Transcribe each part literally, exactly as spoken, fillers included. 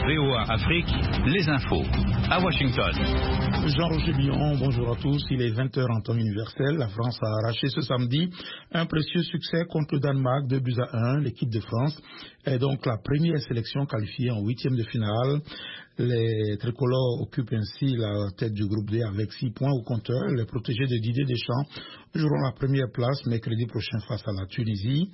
V O A Afrique, les infos. À Washington. Jean-Roger Billon, bonjour à tous. Il est vingt heures en temps universel. La France a arraché ce samedi un précieux succès contre le Danemark, deux buts à un. L'équipe de France est donc la première sélection qualifiée en huitième de finale. Les tricolores occupent ainsi la tête du groupe D avec six points au compteur. Les protégés de Didier Deschamps joueront la première place mercredi prochain face à la Tunisie,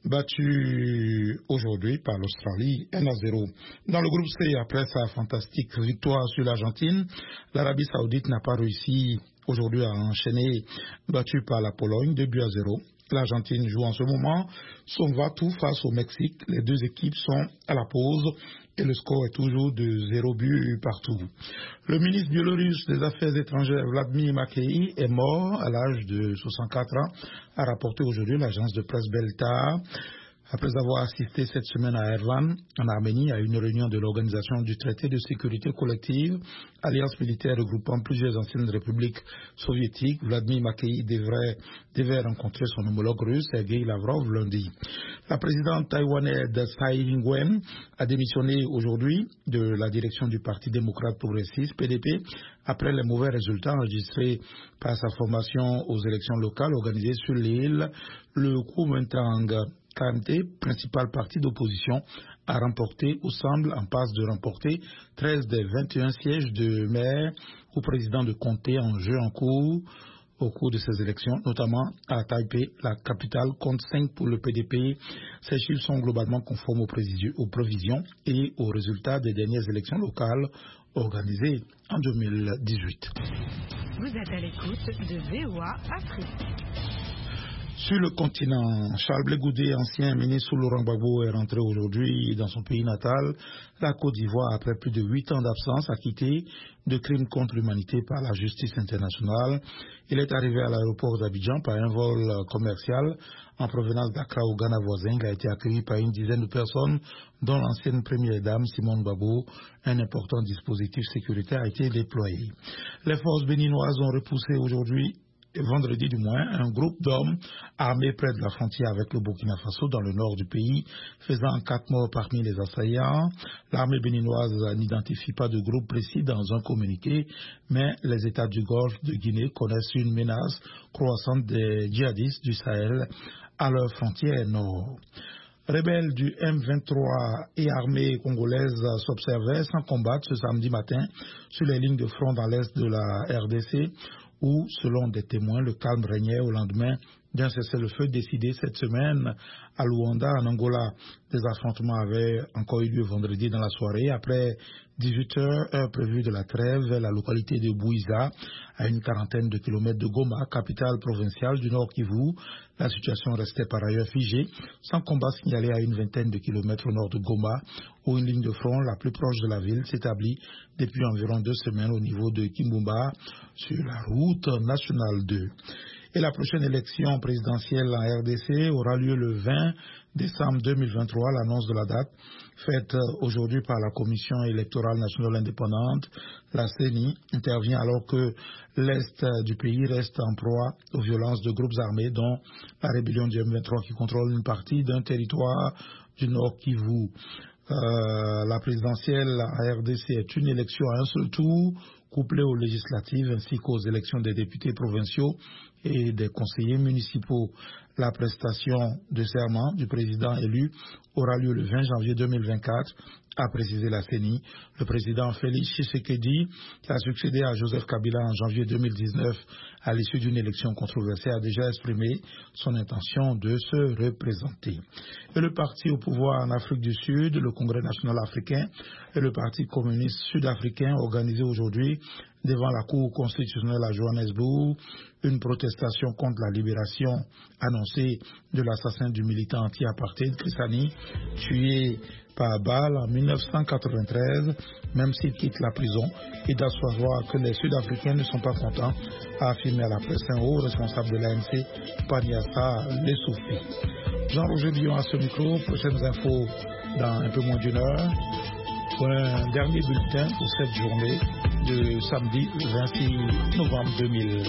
battue aujourd'hui par l'Australie un à zéro. Dans le groupe C, après sa fantastique victoire sur l'Argentine, l'Arabie Saoudite n'a pas réussi aujourd'hui à enchaîner, battue par la Pologne deux buts à zéro. L'Argentine joue en ce moment son va-tout face au Mexique. Les deux équipes sont à la pause et le score est toujours de zéro but partout. Le ministre biélorusse des Affaires étrangères Vladimir Makey est mort à l'âge de soixante-quatre ans, a rapporté aujourd'hui l'agence de presse Belta. Après avoir assisté cette semaine à Erevan, en Arménie, à une réunion de l'Organisation du traité de sécurité collective, alliance militaire regroupant plusieurs anciennes républiques soviétiques, Vladimir Makey devrait, devait rencontrer son homologue russe, Sergei Lavrov, lundi. La présidente taïwanaise Tsai Ing-wen a démissionné aujourd'hui de la direction du Parti démocrate progressiste, P D P, après les mauvais résultats enregistrés par sa formation aux élections locales organisées sur l'île. Le Kuomintang K M T, principal parti d'opposition, a remporté ou semble en passe de remporter treize des vingt et un sièges de maire ou président de comté en jeu en cours au cours de ces élections, notamment à Taipei, la capitale, compte cinq pour le P D P. Ces chiffres sont globalement conformes aux, aux prévisions et aux résultats des dernières élections locales organisées en deux mille dix-huit. Vous êtes à l'écoute de V O A Afrique. Sur le continent, Charles Blé Goudé, ancien ministre sous Laurent Gbagbo, est rentré aujourd'hui dans son pays natal, la Côte d'Ivoire, après plus de huit ans d'absence, acquitté de crimes contre l'humanité par la justice internationale. Il est arrivé à l'aéroport d'Abidjan par un vol commercial en provenance d'Accra au Ghana voisin. Il a été accueilli par une dizaine de personnes, dont l'ancienne première dame Simone Gbagbo. Un important dispositif sécuritaire a été déployé. Les forces béninoises ont repoussé aujourd'hui, vendredi du moins, un groupe d'hommes armés près de la frontière avec le Burkina Faso dans le nord du pays, faisant quatre morts parmi les assaillants. L'armée béninoise n'identifie pas de groupe précis dans un communiqué, mais les États du Golfe de Guinée connaissent une menace croissante des djihadistes du Sahel à leur frontière nord. Rebelles du M vingt-trois et armée congolaise s'observaient sans combattre ce samedi matin sur les lignes de front dans l'est de la R D C, où, selon des témoins, le calme régnait au lendemain d'un cessez-le-feu décidé cette semaine à Luanda, en Angola. Des affrontements avaient encore eu lieu vendredi dans la soirée. Après dix-huit heures, heure prévue de la trêve, la localité de Bouiza, à une quarantaine de kilomètres de Goma, capitale provinciale du Nord Kivu. La situation restait par ailleurs figée, sans combat signalé à une vingtaine de kilomètres au nord de Goma, où une ligne de front la plus proche de la ville s'établit depuis environ deux semaines au niveau de Kimbumba, sur la route nationale deux. Et la prochaine élection présidentielle en R D C aura lieu le vingt décembre deux mille vingt-trois. L'annonce de la date, faite aujourd'hui par la Commission électorale nationale indépendante, la C E N I, intervient alors que l'Est du pays reste en proie aux violences de groupes armés, dont la rébellion du M vingt-trois qui contrôle une partie d'un territoire du Nord Kivu. Euh, la présidentielle en R D C est une élection à un seul tour, couplée aux législatives ainsi qu'aux élections des députés provinciaux et des conseillers municipaux. La prestation de serment du président élu aura lieu le vingt janvier deux mille vingt-quatre, a précisé la C E N I. Le président Félix Tshisekedi, qui a succédé à Joseph Kabila en janvier deux mille dix-neuf à l'issue d'une élection controversée, a déjà exprimé son intention de se représenter. Et le parti au pouvoir en Afrique du Sud, le Congrès national africain et le Parti communiste sud-africain organisé aujourd'hui devant la Cour constitutionnelle à Johannesburg une protestation contre la libération annoncée de l'assassin du militant anti-apartheid Chris Hani, tué par balle en mille neuf cent quatre-vingt-treize, même s'il quitte la prison, et doit savoir que les Sud-Africains ne sont pas contents, a affirmé à la presse un haut responsable de l'A N C, Paniassa Lesoufi. Jean-Roger Billon à ce micro, prochaines infos dans un peu moins d'une heure, pour un dernier bulletin pour cette journée de samedi vingt-six novembre deux mille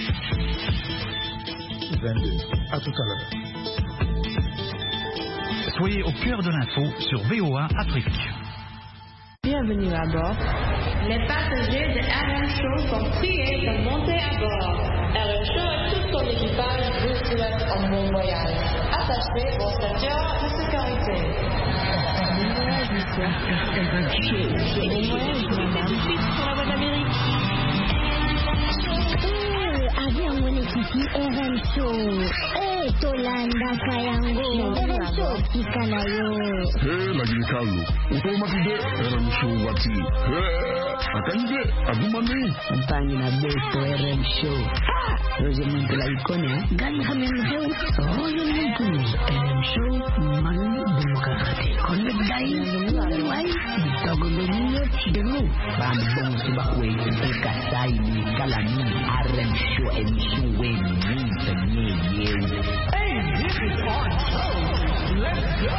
vingt-deux. À tout à l'heure. Soyez au cœur de l'info sur V O A Afrique. bienvenue à bord. Les passagers de R M Show sont priés de monter à bord. R M Show et tout son équipage vous souhaitent un bon voyage. Attachez vos ceintures de sécurité. Bon voyage, monsieur. R M Show. Bon voyage, madame. Tout de suite sur la voie d'Amérique. Avion mwenyekiti R M Show. Eh, Tolanda Kayango. R M Show kikana yo. Hey, lagi kalu. Utomatide R M Show wati. Hey, akanje adumani. Mpangi na beto R M Show. Roger Muntu la ikone. Gani kami mheu. Roger Muntu. R M Show manu bumukakate. Konde gai. Wai. Bitogo benyo chidemu. Bambong subakwe. Bekasai ni kalani. R M Show emission we ni penye yew. Hey, this is our show. Let's go.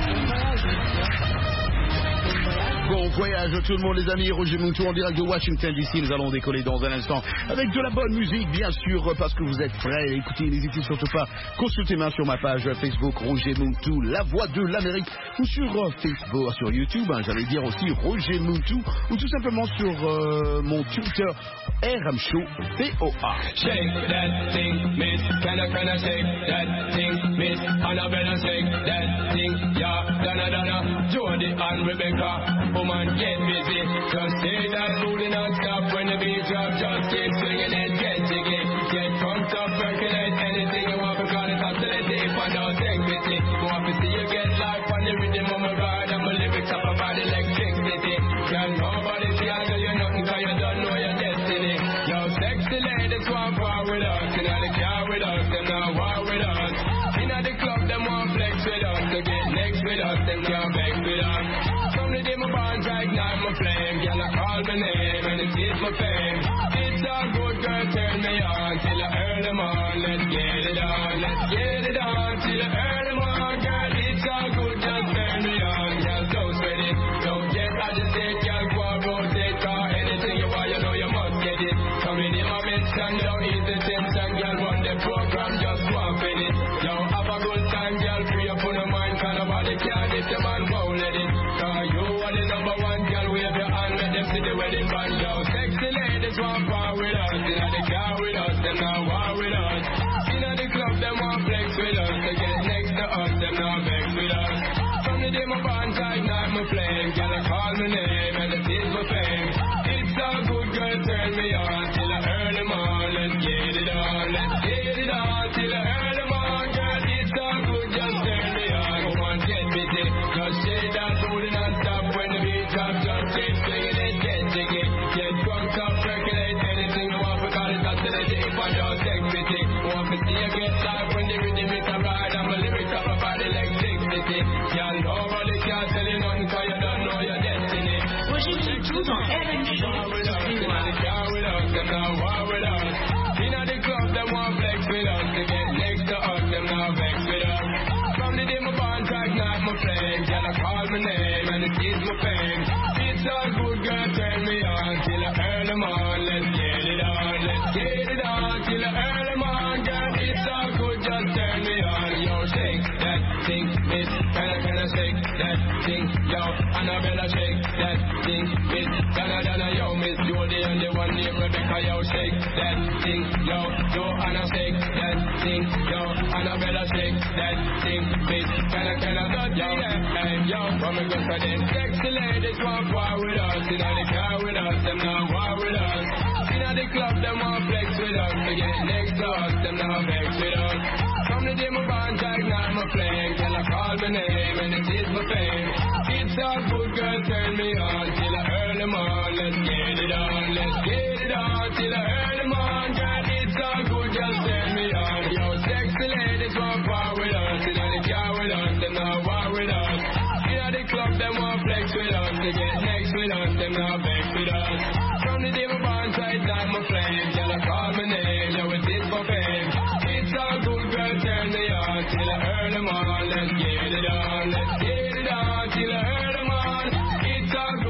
Bon voyage à tout le monde les amis, Roger Muntu en direct de Washington D C. Nous allons décoller dans un instant avec de la bonne musique bien sûr parce que vous êtes prêts. Écoutez, n'hésitez surtout pas, consultez-moi sur ma page Facebook Roger Muntu, la voix de l'Amérique, ou sur Facebook, sur YouTube, hein, j'allais dire aussi Roger Muntu, ou tout simplement sur euh, mon Twitter R M Show V O A. Shake that thing, miss, can I, can I shake that thing, miss, Annabella shake that thing, yeah, Donna, Donna, Jody and Rebecca. Woman, get busy. Just say that booty non-stop when the beat drop. Just keep swinging it, get jiggy. Get pumped up, percolate anything you want because it's up to the deep and don't take pity. Want to see you get life on the rhythm of my ride and my lyrics up about electricity. Girl, nobody can do you nothing cause you don't know your destiny. Yo, sexy ladies want war with us. You know they car with us, them not war with us. You know the club, them want flex with us. To get next with us, them can't vex with us. The day my bonds ignite my flame, girl I call my name and it is my fame. It's a good girl, turn me on till I earn them on. Let's get it on, let's get it on till I earn them on. Girl, it's all good, just turn me on. Girl, don't sweat it, don't get agitated. Girl, go and rotate, cause anything you want, you know you must get it. Coming in my midst and don't ease the tension. Girl, run the program, just walk in it. Yo, have a good time, girl, free up on the mind. Cause nobody can if the man won't let it. Cause you are the number one girl, wave your hand, let them see the wedding band. Yo, sexy ladies want war with us. You know the car with us, them not war with us. You know the club, them want flex with us. They get next to us, them not vex with us. From the day my bonds ignite my flame, girl I call my name and it is my fame. It's a good girl, turn me on till I earn them on. Let's get it on, let's get it on till I earn them on. Girl, it's a good, just turn me on. Come on, get busy, just shake that booty non-stop when the beat drop. Just keep swinging it, get jiggy. Get drunk up, percolate anything you want because it's up to the deep and your sexy. Want to see you get live when the rhythm is a ride and my lyrics up about electricity. Y'all nobody can tell you nothing cause you don't know your destiny. Roger Muntu dans R M Show. With us, you know the car with us, them not war with us. You know the club, them want flex with us. To get next to us, them not vex with us. From the day my bonds ignite my flame, girl I call my name and it is my fame. It's a good girl, turn me on till I earn them on. Let's get it on, let's get it on till I earn them on. Girl, it's all good, just turn me on. Yo, shake that thing, miss, can I, can I shake that thing? Yo, Annabella shake that thing, miss, Donna, Donna, yo, miss Jody and the one named Rebecca, yo, shake that thing, yo, Joanna shake that thing, yo, Annabella shake that thing, miss, can I, can I, yo, hey, yo, from a good for them sexy ladies want war with us. You know the car with us, them not war with us. You know the club, them want flex with us. To get next to us, them not vex with us. From the day my bonds ignite my flame, till I call my name and it is my fame. It's a good girl, turn me on till I earn them on. Let's get it on, let's get it on till I earn them on. Girl, it's a good, just turn me on. Yo, sexy ladies want war with us. You know the car with us, them not war with us. You know the club, them want flex with us. To get next with us, them not vex with us. From the day my bonds ignite my flame, till I call my name, yo, it is for fame. It's a good girl, turn me on till I earn them on. Let's get it on, let's get it on till I earn them on. It's a good girl.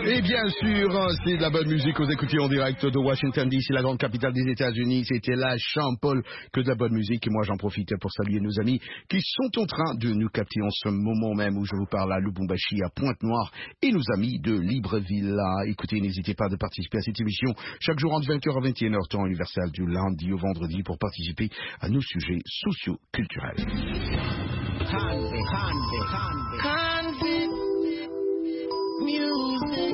Et bien sûr, c'est de la bonne musique. Vous écoutez en direct de Washington D C, la grande capitale des États-Unis. C'était la Champol, que de la bonne musique. Et moi, j'en profite pour saluer nos amis qui sont en train de nous capter en ce moment même où je vous parle à Lubumbashi, à Pointe-Noire, et nos amis de Libreville. Écoutez, n'hésitez pas de participer à cette émission chaque jour entre vingt heures et vingt et une heures, temps universel, du lundi au vendredi, pour participer à nos sujets socio-culturels. Music,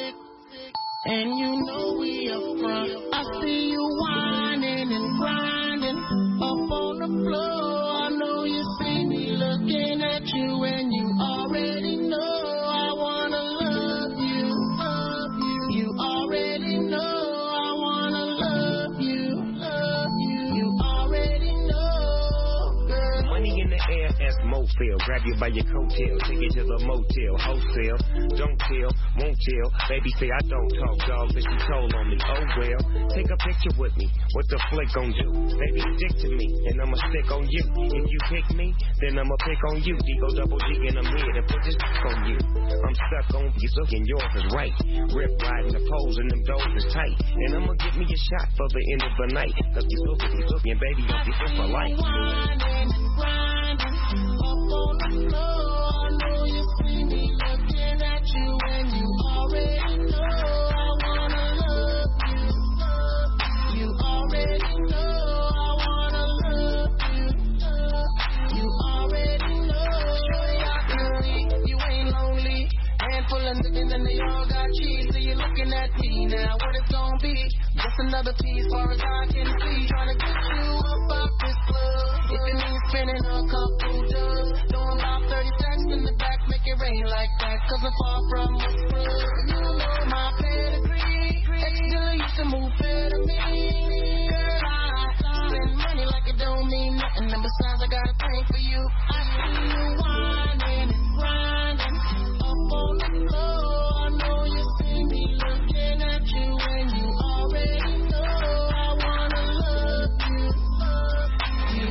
and you know we up front. I see you whining and grinding up on the floor. I know you see me looking at you, and you already know I wanna love you, love you. You already know I wanna love you, love you. You already know, girl. Money in the air, as Mofield. Grab you by your coattail, take you to the motel, wholesale. Don't tell, won't tell. Baby say I don't talk, dog, but she told on me. Oh well, take a picture with me. What the flick gon' do? Baby, stick to me, and I'ma stick on you. If you pick me, then I'ma pick on you. D-O double G in the mid and put this on you. I'm stuck on you, and yours is right. Rip riding the poles and them doors is tight. And I'ma give me a shot for the end of the night. Cause you look at me, and baby, you'll be for life. Grinding, grinding, up on the floor. I know you see me looking at you, and you already know I wanna love you, love you. You already know I wanna love you, love you. You already know. Shorty, I can see you ain't lonely. Handful of niggas and they all got cheese. So you're looking at me now. What it's gonna be? Just another piece, far as I can see. Trying to get you up off this club. If it means spinning a couple dubs, throwing about thirty cents in the back, make it rain like that. Cause I'm far from a scrub. You know my pedigree. Ex-dealer used to move better than me. Girl, I spend money like it don't mean nothing. And besides, I got a thing for you. I see you whining and grinding up on the floor. I know you see me looking at you, and you already know I wanna love you, love you.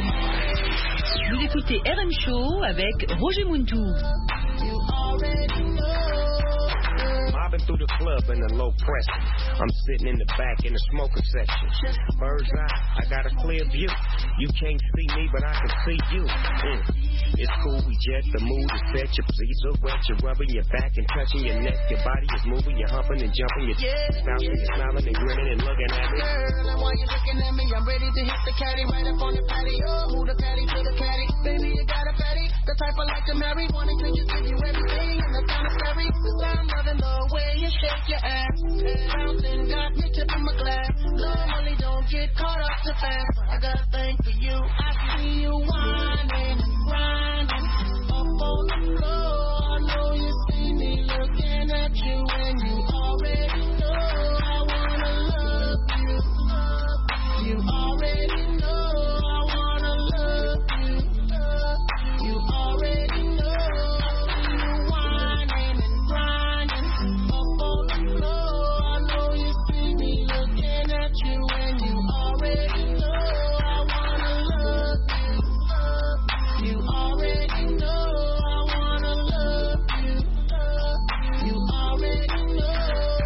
Vous écoutez R M Show avec Roger Muntu. You already know. Mobbing through the club in a low pressure. I'm sitting in the back in the smoker section. Bird's eye, I got a clear view. You can't see me, but I can see you. Mm. It's cool, we jet, the mood is set. Your pleats are wet, you're rubbing your back and touching your neck. Your body is moving, you're humping and jumping. You're yeah, bouncing, yeah. You're smiling and grinning and looking at me. Girl, and while you're looking at me, I'm ready to hit the caddy right up on the patio. Move the caddy to the caddy. Baby, you got a patty. The type I like to marry. Wanting to just give you everything, and that's kind of scary. Cause I'm loving the way you shake your ass. Bouncing got me tipping my glass. Normally don't get caught up too fast. I got a thing for you. I see you whining and grinding up on the floor. I know you see me looking at you, and you already know I wanna love you, love you. You already know I wanna love you, love you. You already know. I see you whining and grinding up on the floor. I know you see me looking at you, and you already know I wanna love you, love you. You already know I wanna love you, love you. You already know,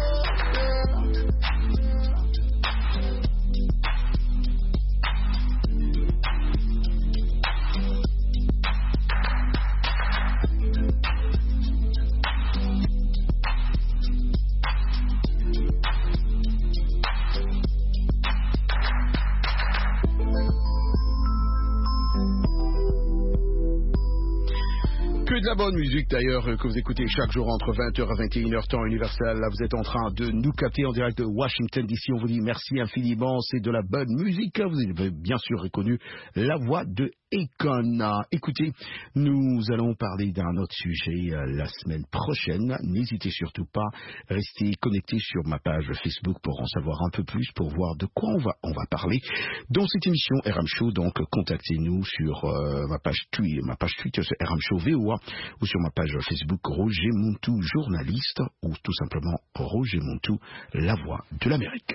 girl. Que de la bonne musique d'ailleurs que vous écoutez chaque jour entre vingt heures et vingt et une heures temps universel. Là vous êtes en train de nous capter en direct de Washington D C. On vous dit merci infiniment, c'est de la bonne musique. Vous avez bien sûr reconnu la voix de Akon. Écoutez, nous allons parler d'un autre sujet euh, la semaine prochaine. N'hésitez surtout pas, restez connectés sur ma page Facebook pour en savoir un peu plus, pour voir de quoi on va, on va parler dans cette émission R M Show. Donc contactez-nous sur euh, ma page Twitter, ma page Twitter c'est R M Show V O A, ou sur ma page Facebook Roger Muntu journaliste, ou tout simplement Roger Muntu, la voix de l'Amérique.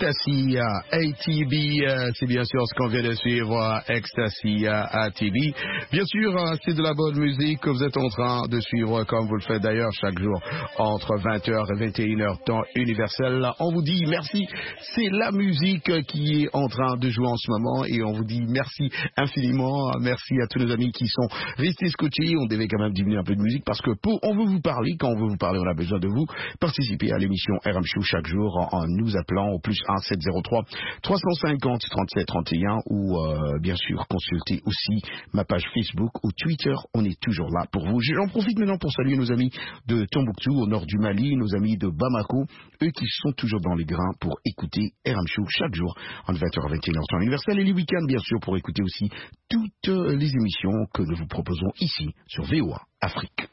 Ecstasy A T B, c'est bien sûr ce qu'on vient de suivre, Ecstasy A T B. Bien sûr, c'est de la bonne musique que vous êtes en train de suivre, comme vous le faites d'ailleurs chaque jour entre vingt heures et vingt et une heures temps universel. On vous dit merci, c'est la musique qui est en train de jouer en ce moment et on vous dit merci infiniment, merci à tous nos amis qui sont restés scotchés. On devait quand même diminuer un peu de musique parce que pour, on veut vous parler, quand on veut vous parler, on a besoin de vous. Participez à l'émission R M Show chaque jour en, en nous appelant au plus un sept zéro trois trois cinq zéro trente-sept trente et un ou euh, bien sûr consultez aussi ma page Facebook ou Twitter, on est toujours là pour vous. J'en profite maintenant pour saluer nos amis de Tombouctou au nord du Mali, nos amis de Bamako, eux qui sont toujours dans les grains pour écouter R M Show chaque jour en vingt heures vingt et une heures temps universel et les week-ends bien sûr pour écouter aussi toutes les émissions que nous vous proposons ici sur V O A Afrique.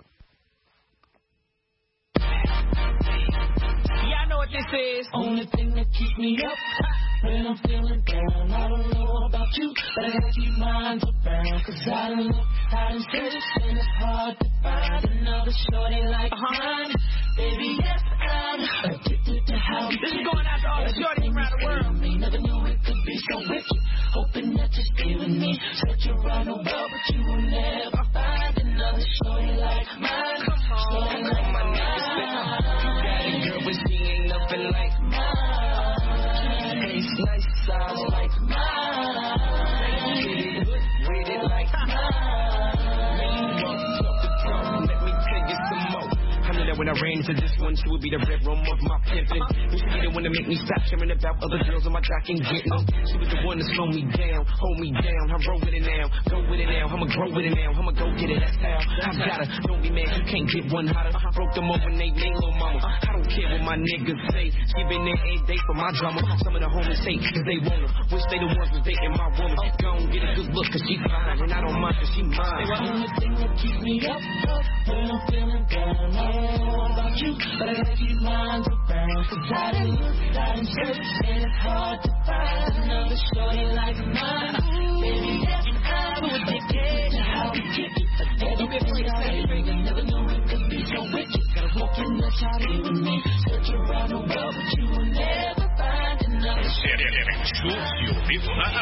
This is only thing that keeps me up when I'm feeling down. I don't know about you, but I gotta keep mine around. Cause I don't look, I don't search, and it's hard to find another shorty like mine. Baby, yes, I'm addicted to how this is going out to all the shorties around the world. Me never knew it could be so wicked. Hoping that you stay with me. Search around the world, but you will never find another shorty like mine. Shorty like mine. Girl, but she ain't nothing like mine. Face nice, size like mine. Get it good, with it like mine. When you walk up the drum, let me tell you some more. I knew that when I ran into this one, she would be the red room of my pimpin'. You should be the one to make me stop caring about other girls on my jock and getting them. She was the one to slow me down, hold me down. I roll with it now, go with it now. I'ma grow with it now, I'ma go get it. That's how I gotta. Don't be mad, you can't get one hotter. Broke them over, they made little mama. I don't care what my niggas say. She been there every day for my drama. Some of the homies say cause they want her. Wish they the ones was dating my woman. Go and get a good look cause she fine and I don't mind cause she mine. The only thing that keeps me up, up when I'm feeling down. I don't know about you, but I gotta keep mine around. Cause I done look, I done search, and it's hard to find another shorty like mine. Baby, yes, I'm addicted to how we kick it. Never been free, I never knew it could be so wicked. Gotta walk in the shawty with me. Search around the world, but you will never find another shorty like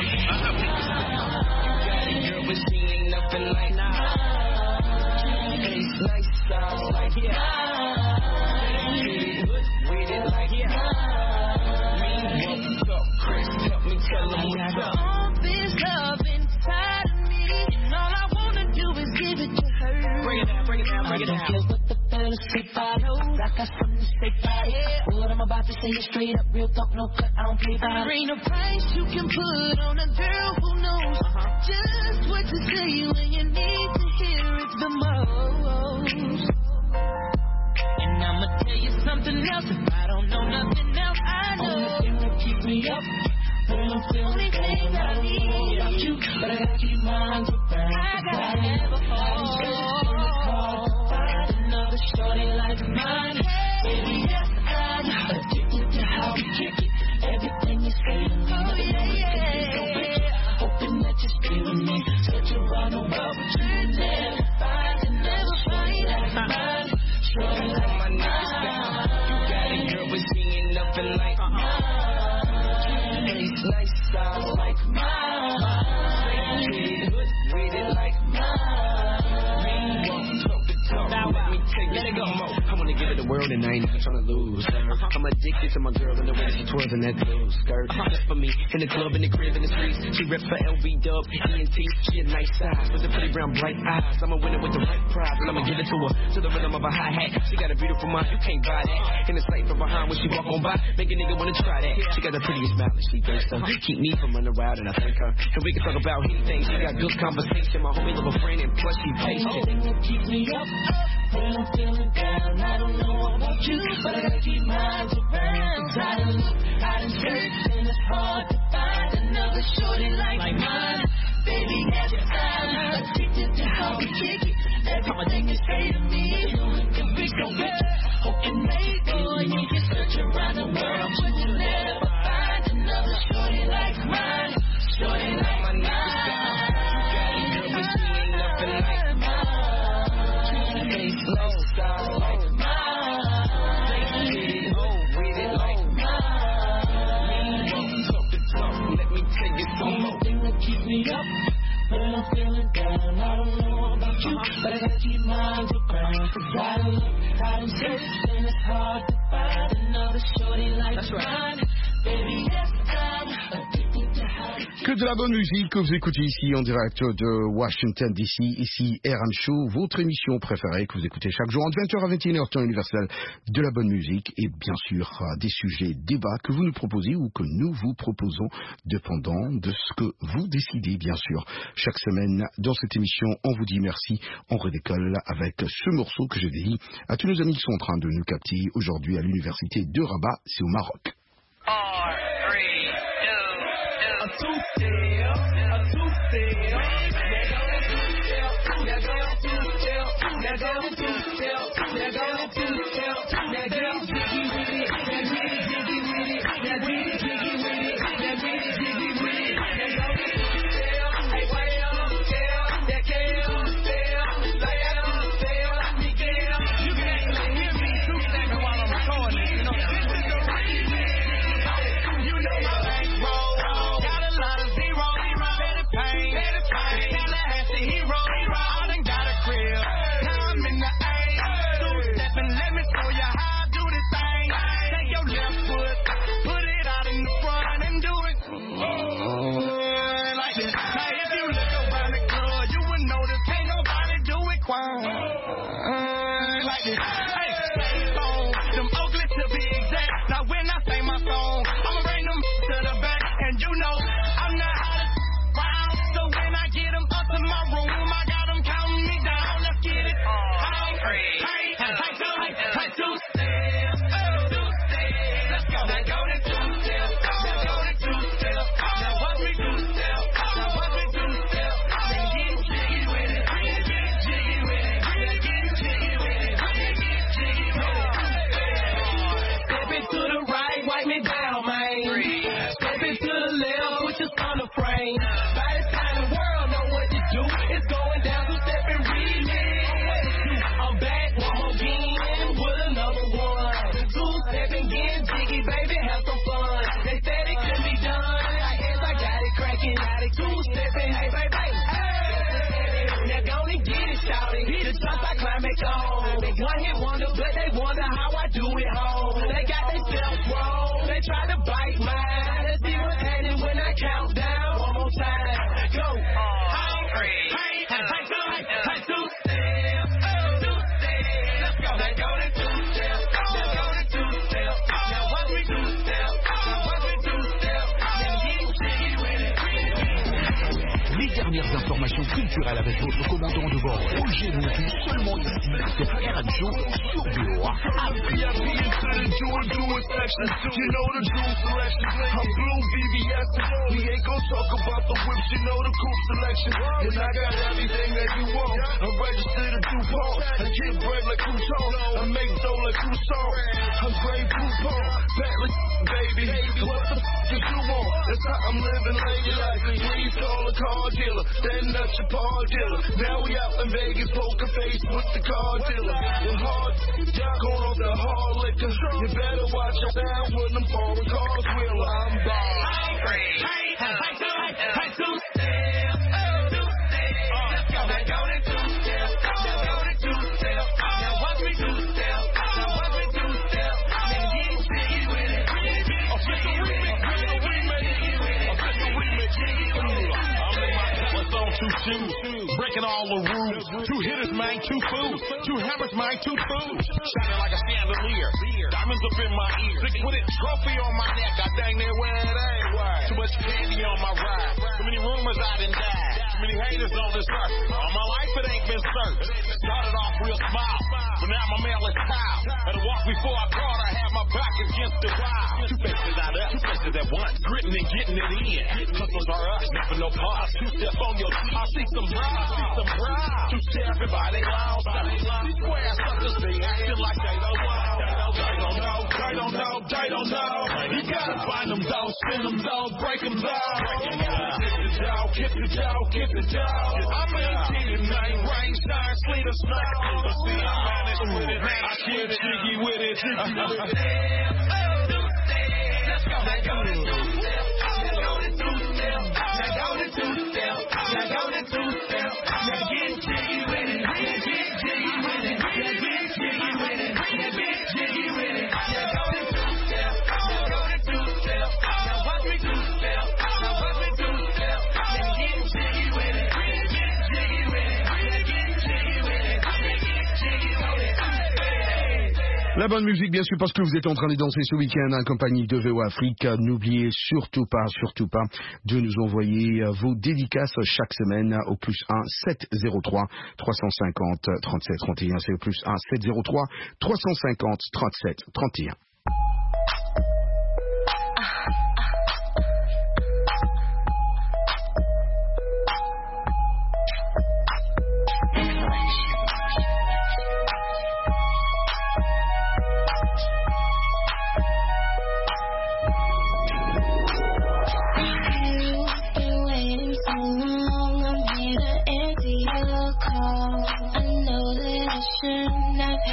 mine. Girl, but she ain't nothing like mine. Face nice, size like mine. Get it good, with it like mine. What's up, Chris? Help me tell them what's up. All this love inside of me, and all I wanna do is give it to her. Bring it down, bring it down, bring it down. I don't care what the fellas say, follow. I got something to say, by it. What I'm about to say is straight up, real talk, no cut, I don't play by it. There ain't no price you can put on a girl who knows uh-huh. just what to say when you need to hear it the most. And I'ma tell you something else, if I don't know nothing else, I know. Only thing that keep me up when I'm feeling thing that I need about you, but I gotta keep mine around. I gotta never fall. Hard to find another shorty like mine. Baby, yes, I'm addicted to how we kick it. Everything you say to me, never know it could be so wicked. Hoping that you stay with me. Search around the world, but you will never find another shorty like mine. Shorty like my niggas down. You got it, girl, but she ain't nothing like mine. Face nice, size like mine. Get it good, with it like mine. Walk the talk, now let me take it, let it go. I wanna give it the world and I ain't even tryna lose. Uh-huh. I'm addicted to my girl and the way she twirls in that blue skirt. Uh-huh. Just for me, in the club, in the crib, in the streets. She rips for L B Dub, E N T. She a nice size with the pretty brown bright eyes. I'ma win it with the right prize and I'ma give it to her to the rhythm of a hi-hat. She got a beautiful mind, you can't buy that. In the sight from behind when she walk on by, make a nigga wanna try that. She got the prettiest smile and she thinks so. Keep me from running wild and I thank her. And we can talk about anything. She got good conversation. My homie love a friend and plus she patient. Only thing that keeps me up when I'm feeling down. I don't know about you, but I gotta keep mine around. I done look, I done search, and it's hard to find another shorty like, like mine. Baby, yes, I'm addicted to how we kick it. Everything you say to me, it can be so wicked. Hoping maybe you can search around the world, but you never find another shorty like mine. Shorty like my niggas down. You got it, girl, but she ain't nothing like mine. Face low, style like mine. Get it, oh, with it like mine. but I gotta keep my underground. Gotta look, gotta search, and it's hard to find another shorty like mine. Baby, yes, I'm addicted to how you Que de la bonne musique que vous écoutez ici en direct de Washington D C, ici R M Show, votre émission préférée que vous écoutez chaque jour entre vingt heures à vingt et une heures temps universel, de la bonne musique et bien sûr des sujets, débats que vous nous proposez ou que nous vous proposons dépendant de ce que vous décidez bien sûr. Chaque semaine dans cette émission, on vous dit merci, on redécolle avec ce morceau que j'ai dédié à tous nos amis qui sont en train de nous capter aujourd'hui à l'université de Rabat, c'est au Maroc. One hit wonder, but they wonder how I do it home. They got themselves wrong. They try to bite mine. Let's see what's happening when I count down. One more time. Go. Hey, hey, hey, hey, hey, two step, two step. Let's go. Now go to two step. Now go to two step. Now watch me two step. Now watch me two step. Now get jiggy with it. Les dernières informations culturelles avec votre commandant de bord, Roger Montu, seulement ici, c'est R M Show sur B O A. V I P into the Jewel Jewel section. You know the jewel selection. I'm blue V V S. We ain't gon' talk about the whips, you know the cool selection. And I got everything that you want. I'm registered to DuPont. I get bread like Couton. I make dough like Couson. I'm great Coupon. Bentley, baby. What the f did you want? That's how I'm living lady like. Please call a car dealer. Stand up your paw dealer. Now we out in Vegas, poker face with the car dealer. And hard, y'all going on the hard liquor. You better watch your sound when them foreign cars wheel. I'm bald. Hey, hey, hey, hey, hey, two step, two step. Let's go. Now go to two step. Now go to two step. Now watch me two step. Now watch me two step. Now get jiggy with it. Official remix. Official remix. I'm in my what's on two shoes. Breaking all the rules. Two hitters, man, two fools. Two hammers, man, two fools. Shining like a chandelier. Diamonds up in my ear. Six footed trophy on my neck. I dang near where it ain't. Too much candy on my ride. Too many rumors I done died. Too many haters on this earth. All my life it ain't been served. Started off real small, but now my mail is tile. Had to walk before I caught. I had my back against the wall. Two faces out there, two faces at once. Gritting and getting it in. Hustles are us, never no pause. Two steps on your feet. I see some bras, I see some bras. Two steps, everybody loud. These square suckers, they acting like they don't know. They don't know, they don't know, they don't know. You gotta find them though, spin them though, break them though. Kick the dog, kick the dog, kick the dog. I'm eighteen tonight, rain, shine, sleet or snow. But see, I managed with it, I get jiggy with it. Let's go, now go to two step. Now go to two step. Now go to two step. Now go to two step. Now get jiggy with it. La bonne musique, bien sûr, parce que vous êtes en train de danser ce week-end en compagnie de V O Afrique. N'oubliez surtout pas, surtout pas, de nous envoyer vos dédicaces chaque semaine au plus un sept zéro trois trois cent cinquante trente-sept trente et un. C'est au plus un sept zéro trois trois cent cinquante trente-sept trente et un.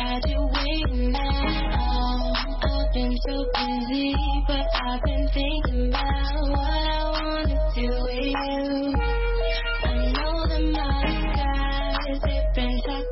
So busy, but I've been thinking